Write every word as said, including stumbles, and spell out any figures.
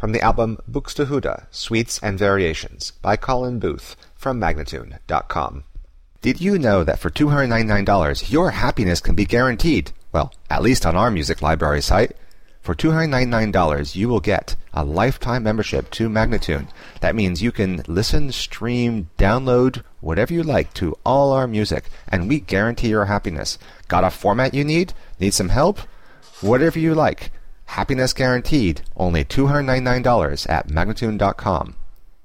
from the album Buxtehude, Suites and Variations by Colin Booth from Magnatune dot com. Did you know that for two hundred ninety-nine dollars your happiness can be guaranteed? Well, at least on our music library site. For two hundred ninety-nine dollars you will get a lifetime membership to Magnatune. That means you can listen, stream, download, whatever you like to all our music, and we guarantee your happiness. Got a format you need? Need some help? Whatever you like. Happiness guaranteed. Only two hundred ninety-nine dollars at Magnatune dot com.